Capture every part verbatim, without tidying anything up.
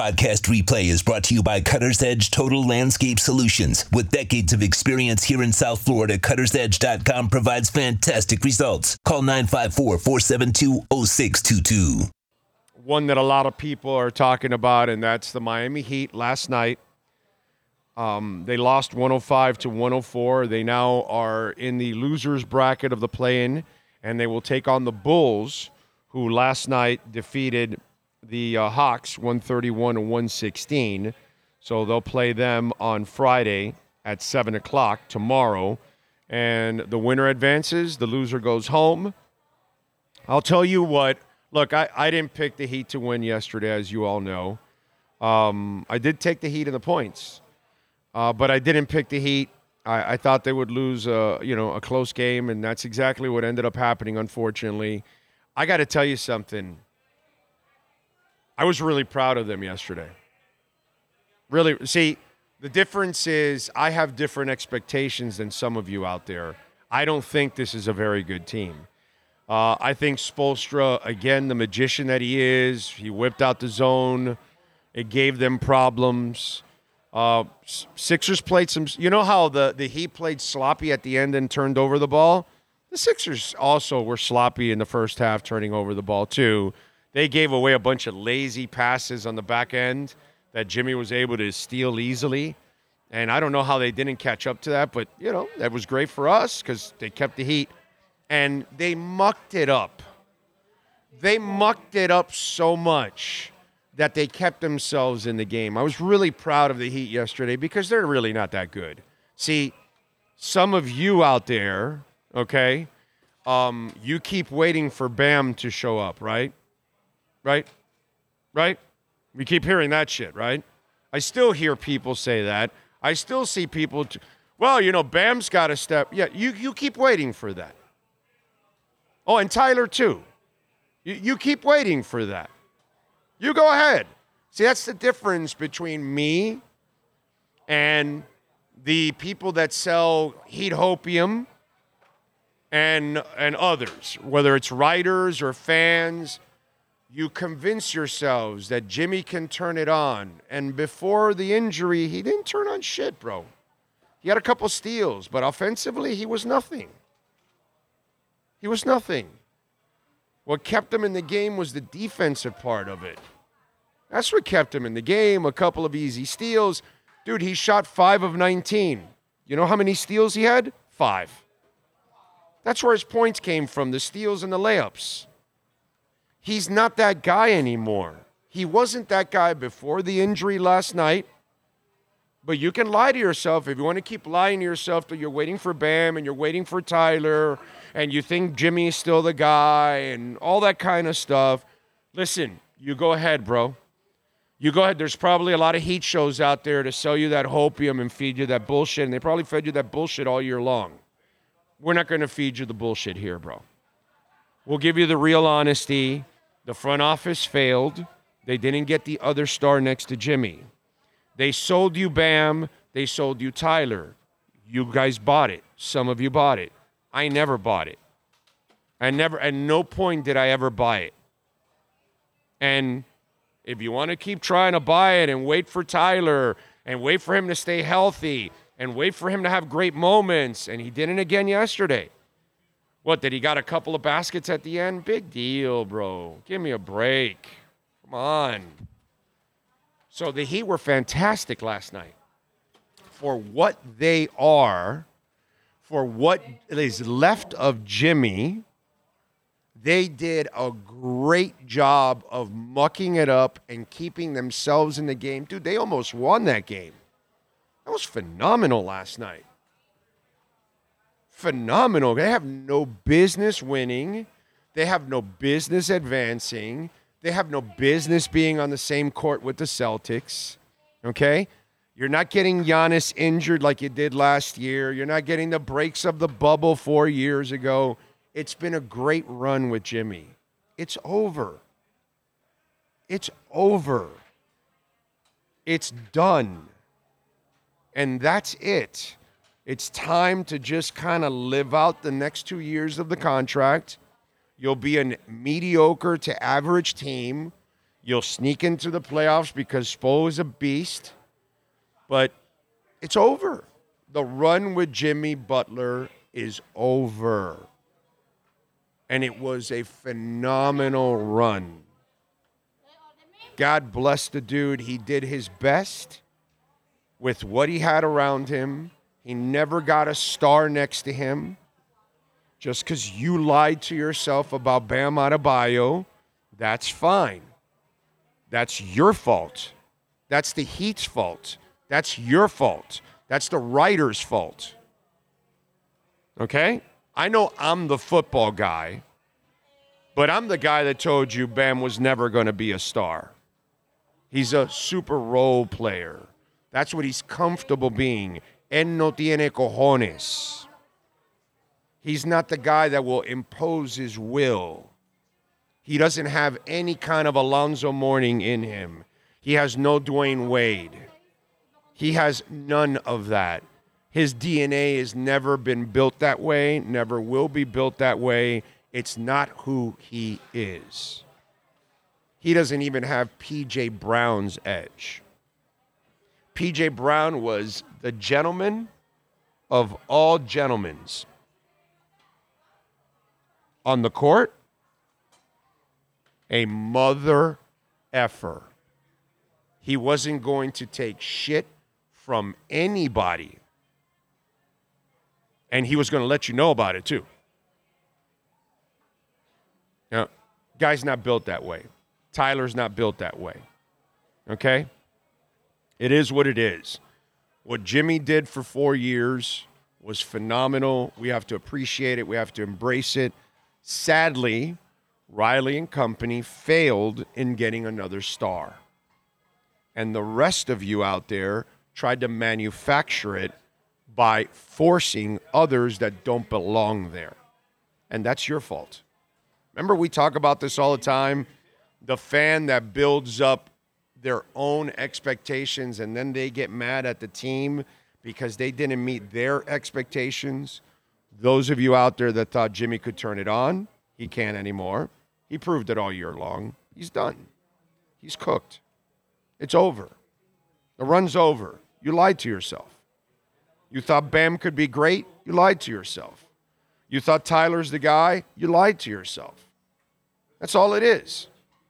podcast replay is brought to you by Cutter's Edge Total Landscape Solutions. With decades of experience here in South Florida, cutters edge dot com provides fantastic results. Call nine five four, four seven two, zero six two two. One that a lot of people are talking about, and that's the Miami Heat last night. Um, they lost one oh five to one oh four. They now are in the losers bracket of the play-in, and they will take on the Bulls, who last night defeated the uh, Hawks one thirty-one to one sixteen. So they'll play them on Friday at seven o'clock tomorrow. And the winner advances. The loser goes home. I'll tell you what. Look, I, I didn't pick the Heat to win yesterday, as you all know. Um, I did take the Heat in the points. Uh, but I didn't pick the Heat. I, I thought they would lose a, you know, a close game, and that's exactly what ended up happening, unfortunately. I got to tell you something. I was really proud of them yesterday. Really, see, the difference is I have different expectations than some of you out there. I don't think this is a very good team. Uh, I think Spoelstra, again, the magician that he is, he whipped out the zone. It gave them problems. Uh, Sixers played some – you know how the, the Heat played sloppy at the end and turned over the ball? The Sixers also were sloppy in the first half, turning over the ball too. They gave away a bunch of lazy passes on the back end that Jimmy was able to steal easily. And I don't know how they didn't catch up to that, but, you know, that was great for us because they kept the Heat. And they mucked it up. They mucked it up so much that they kept themselves in the game. I was really proud of the Heat yesterday because they're really not that good. See, some of you out there, okay, um, you keep waiting for Bam to show up, right? Right? Right? We keep hearing that shit, right? I still hear people say that. I still see people, t- well, you know, Bam's got to step. Yeah, you, you keep waiting for that. Oh, and Tyler, too. You, you keep waiting for that. You go ahead. See, that's the difference between me and the people that sell heat hopium and, and others, whether it's writers or fans. You convince yourselves that Jimmy can turn it on. And before the injury, he didn't turn on shit, bro. He had a couple steals, but offensively, he was nothing. He was nothing. What kept him in the game was the defensive part of it. That's what kept him in the game, a couple of easy steals. Dude, he shot five of nineteen. You know how many steals he had? Five. That's where his points came from, the steals and the layups. He's not that guy anymore. He wasn't that guy before the injury last night. But you can lie to yourself if you want to keep lying to yourself that you're waiting for Bam and you're waiting for Tyler and you think Jimmy is still the guy and all that kind of stuff. Listen, you go ahead, bro. You go ahead. There's probably a lot of Heat shows out there to sell you that hopium and feed you that bullshit, and they probably fed you that bullshit all year long. We're not going to feed you the bullshit here, bro. We'll give you the real honesty. The front office failed. They didn't get the other star next to Jimmy. They sold you Bam. They sold you Tyler. You guys bought it. Some of you bought it. I never bought it. I never, at no point did I ever buy it. And if you want to keep trying to buy it and wait for Tyler and wait for him to stay healthy and wait for him to have great moments, and he didn't again yesterday. What, did he got a couple of baskets at the end? Big deal, bro. Give me a break. Come on. So the Heat were fantastic last night. For what they are, for what is left of Jimmy, they did a great job of mucking it up and keeping themselves in the game. Dude, they almost won that game. That was phenomenal last night. Phenomenal. They have no business winning. They have no business advancing. They have no business being on the same court with the Celtics. Okay? You're not getting Giannis injured like you did last year. You're not getting the breaks of the bubble four years ago. It's been a great run with Jimmy. It's over. It's over. It's done. And that's it. It's time to just kind of live out the next two years of the contract. You'll be a mediocre to average team. You'll sneak into the playoffs because Spo is a beast, but it's over. The run with Jimmy Butler is over. And it was a phenomenal run. God bless the dude. He did his best with what he had around him. He never got a star next to him. Just because you lied to yourself about Bam Adebayo, that's fine. That's your fault. That's the Heat's fault. That's your fault. That's the writer's fault. Okay? I know I'm the football guy, but I'm the guy that told you Bam was never going to be a star. He's a super role player. That's what he's comfortable being. Él no tiene cojones. He's not the guy that will impose his will. He doesn't have any kind of Alonzo Mourning in him. He has no Dwayne Wade. He has none of that. His D N A has never been built that way, never will be built that way. It's not who he is. He doesn't even have P J Brown's edge. P J Brown was the gentleman of all gentlemans. On the court, a mother effer. He wasn't going to take shit from anybody. And he was going to let you know about it too. Now, guy's not built that way. Tyler's not built that way. Okay? It is what it is. What Jimmy did for four years was phenomenal. We have to appreciate it. We have to embrace it. Sadly, Riley and company failed in getting another star. And the rest of you out there tried to manufacture it by forcing others that don't belong there. And that's your fault. Remember, we talk about this all the time. The fan that builds up their own expectations and then they get mad at the team because they didn't meet their expectations. Those of you out there that thought Jimmy could turn it on, he can't anymore. He proved it all year long. He's done. He's cooked. It's over. The run's over. You lied to yourself. You thought Bam could be great? You lied to yourself. You thought Tyler's the guy? You lied to yourself. That's all it is.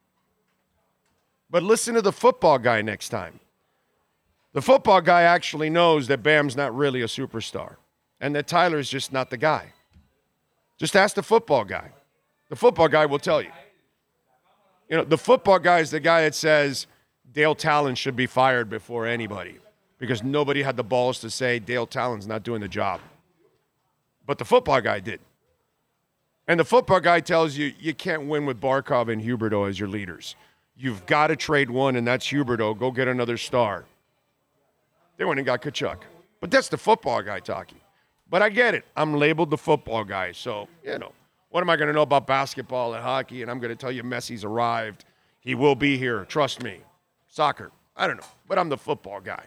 But listen to the football guy next time. The football guy actually knows that Bam's not really a superstar and that Tyler's just not the guy. Just ask the football guy. The football guy will tell you. You know, the football guy is the guy that says Dale Talon should be fired before anybody because nobody had the balls to say Dale Talon's not doing the job. But the football guy did. And the football guy tells you you can't win with Barkov and Huberdeau as your leaders. You've got to trade one, and that's Huberdeau. Go get another star. They went and got Kachuk. But that's the football guy talking. But I get it. I'm labeled the football guy. So, you know, what am I going to know about basketball and hockey? And I'm going to tell you Messi's arrived. He will be here. Trust me. Soccer. I don't know. But I'm the football guy.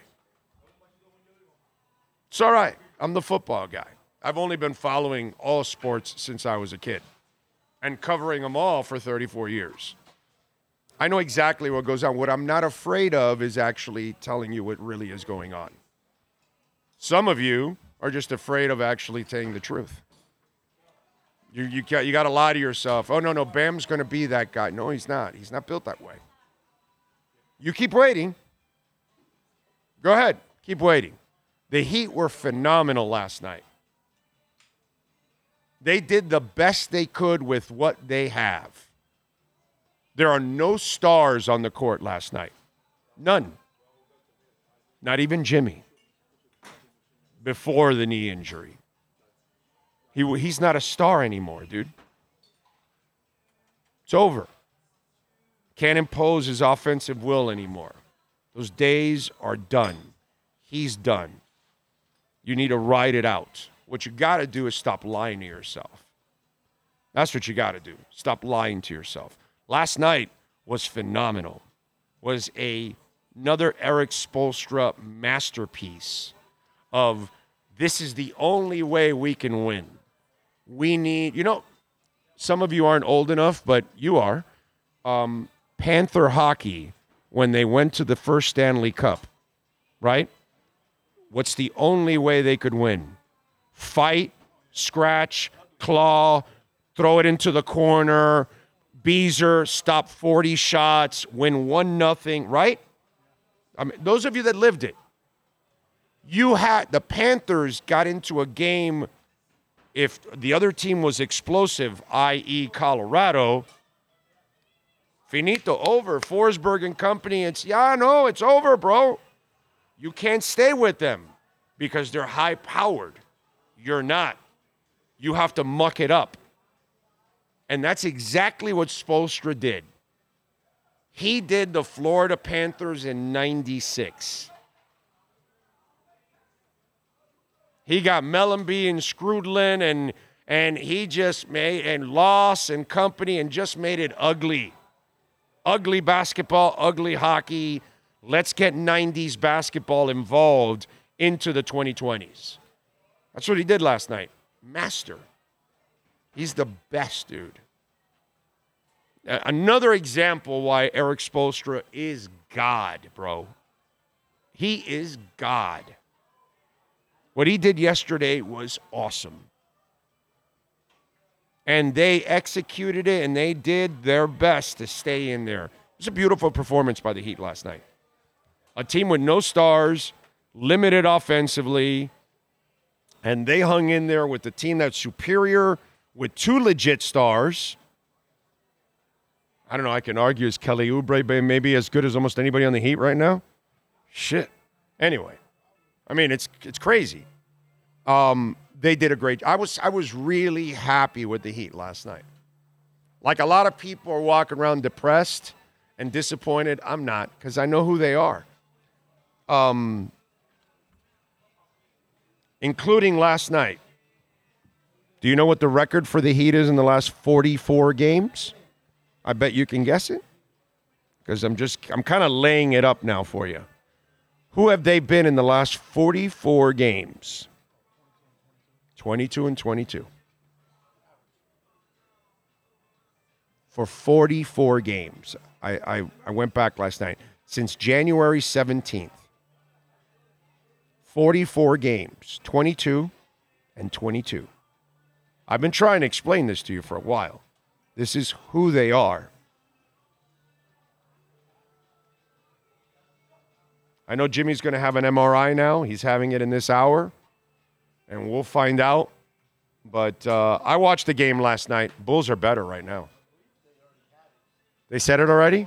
It's all right. I'm the football guy. I've only been following all sports since I was a kid and covering them all for thirty-four years. I know exactly what goes on. What I'm not afraid of is actually telling you what really is going on. Some of you are just afraid of actually telling the truth. You you got, you got to lie to yourself. Oh, no, no, Bam's going to be that guy. No, he's not. He's not built that way. You keep waiting. Go ahead. Keep waiting. The Heat were phenomenal last night. They did the best they could with what they have. There are no stars on the court last night. None. Not even Jimmy. Before the knee injury. He, he's not a star anymore, dude. It's over. Can't impose his offensive will anymore. Those days are done. He's done. You need to ride it out. What you got to do is stop lying to yourself. That's what you got to do. Stop lying to yourself. Last night was phenomenal. Was a, another Eric Spoelstra masterpiece of this is the only way we can win. We need, you know, some of you aren't old enough, but you are. Um, Panther hockey, when they went to the first Stanley Cup, right? What's the only way they could win? Fight, scratch, claw, throw it into the corner, Beezer, stop forty shots, win one nothing, right? I mean, those of you that lived it, you had the Panthers got into a game. If the other team was explosive, that is. Colorado, finito, over. Forsberg and company, it's, yeah, no, it's over, bro. You can't stay with them because they're high-powered. You're not. You have to muck it up. And that's exactly what Spoelstra did. He did the Florida Panthers in ninety-six. He got Mellenby and Scrudlin, and and he just made, and Loss and company, and just made it ugly. Ugly basketball, ugly hockey. Let's get nineties basketball involved into the twenty twenties. That's what he did last night. Master. He's the best, dude. Another example why Eric Spoelstra is God, bro. He is God. What he did yesterday was awesome. And they executed it, and they did their best to stay in there. It was a beautiful performance by the Heat last night. A team with no stars, limited offensively, and they hung in there with the team that's superior with two legit stars. I don't know, I can argue, is Kelly Oubre maybe as good as almost anybody on the Heat right now? Shit. Anyway, I mean, it's it's crazy. Um, they did a great I was I was really happy with the Heat last night. Like a lot of people are walking around depressed and disappointed. I'm not, because I know who they are. Um, including last night. Do you know what the record for the Heat is in the last forty-four games? I bet you can guess it. Because I'm just, I'm kind of laying it up now for you. Who have they been in the last forty-four games? twenty-two and twenty-two. For forty-four games. I, I, I went back last night. Since January seventeenth. forty-four games. twenty-two and twenty-two. I've been trying to explain this to you for a while. This is who they are. I know Jimmy's going to have an M R I now. He's having it in this hour, and we'll find out. But uh, I watched the game last night. Bulls are better right now. They said it already?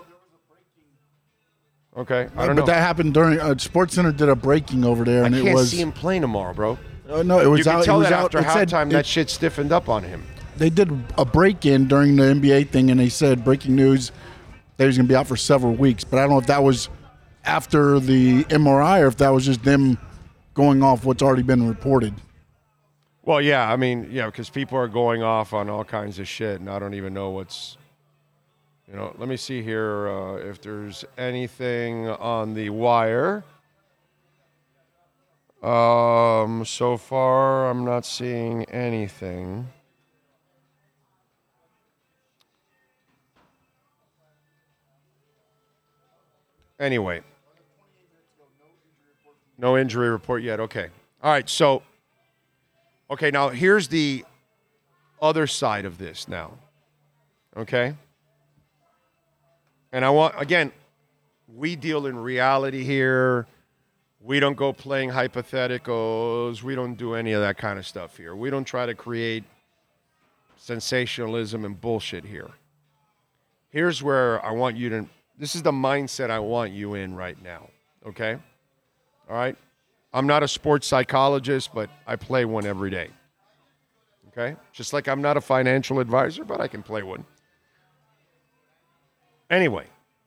Okay, I don't but know. that happened during uh, Sports Center did a breaking over there, and I it can't was. see him play tomorrow, bro. Uh, no, it was you out. can tell it was that out. after it said, halftime, it, that shit stiffened up on him. They did a break-in during the N B A thing, and they said breaking news that he was going to be out for several weeks. But I don't know if that was after the M R I or if that was just them going off what's already been reported. Well, yeah, I mean, yeah, because people are going off on all kinds of shit, and I don't even know what's, you know, let me see here uh, if there's anything on the wire. Um, so far, I'm not seeing anything. Anyway. No injury report yet. Okay. All right, so, okay, now here's the other side of this now. Okay? And I want, again, we deal in reality here. We don't go playing hypotheticals. We don't do any of that kind of stuff here. We don't try to create sensationalism and bullshit here. Here's where I want you to, this is the mindset I want you in right now, okay? All right? I'm not a sports psychologist, but I play one every day, okay? Just like I'm not a financial advisor, but I can play one. Anyway.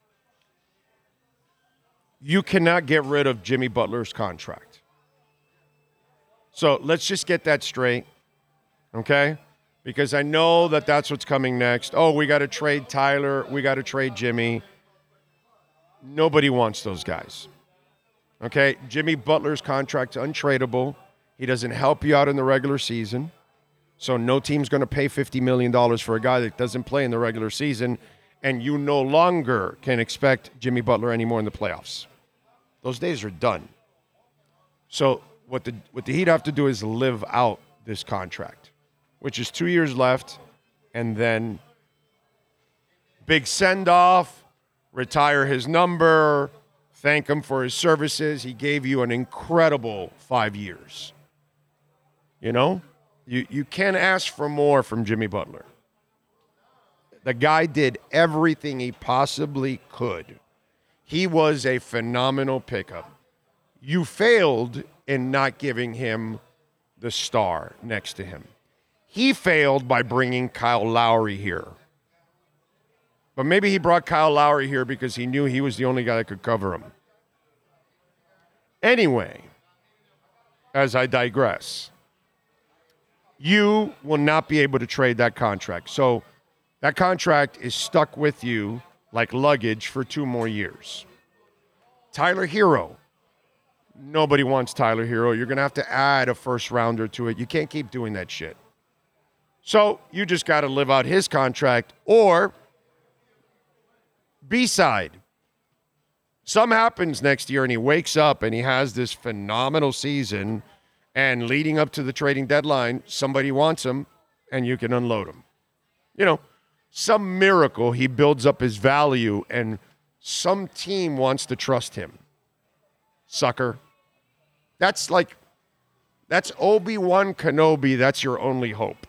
You cannot get rid of Jimmy Butler's contract. So let's just get that straight, okay? Because I know that that's what's coming next. Oh, we got to trade Tyler. We got to trade Jimmy. Nobody wants those guys, okay? Jimmy Butler's contract's untradeable. He doesn't help you out in the regular season. So no team's going to pay fifty million dollars for a guy that doesn't play in the regular season and you no longer can expect Jimmy Butler anymore in the playoffs. Those days are done. So what the what the Heat have to do is live out this contract, which is two years left, and then big send-off, retire his number, thank him for his services. He gave you an incredible five years. You know? You you can't ask for more from Jimmy Butler. The guy did everything he possibly could. He was a phenomenal pickup. You failed in not giving him the star next to him. He failed by bringing Kyle Lowry here. But maybe he brought Kyle Lowry here because he knew he was the only guy that could cover him. Anyway, as I digress, you will not be able to trade that contract. So that contract is stuck with you like luggage for two more years. Tyler Hero. Nobody wants Tyler Hero. You're going to have to add a first rounder to it. You can't keep doing that shit. So you just got to live out his contract, or B-side. Something happens next year and he wakes up and he has this phenomenal season, and leading up to the trading deadline, somebody wants him and you can unload him. You know, some miracle he builds up his value and some team wants to trust him. Sucker. That's like, that's Obi-Wan Kenobi. That's your only hope.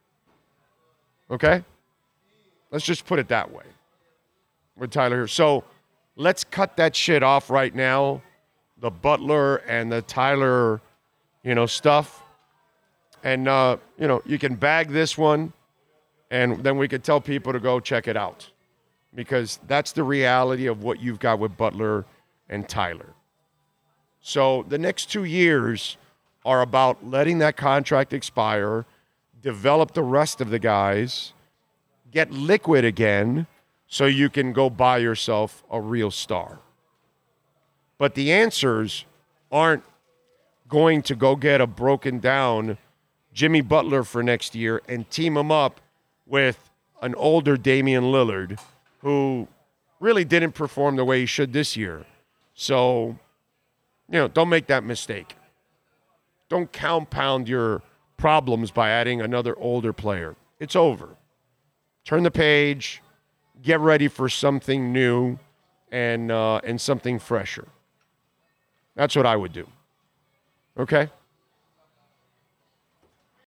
Okay? Let's just put it that way with Tyler here. So let's cut that shit off right now. The Butler and the Tyler, you know, stuff. And, uh, you know, you can bag this one, and then we could tell people to go check it out, because that's the reality of what you've got with Butler and Tyler. So the next two years are about letting that contract expire, develop the rest of the guys, get liquid again so you can go buy yourself a real star. But the answers aren't going to go get a broken down Jimmy Butler for next year and team him up with an older Damian Lillard who really didn't perform the way he should this year. So, you know, don't make that mistake. Don't compound your problems by adding another older player. It's over. Turn the page, get ready for something new and uh, and something fresher. That's what I would do. Okay?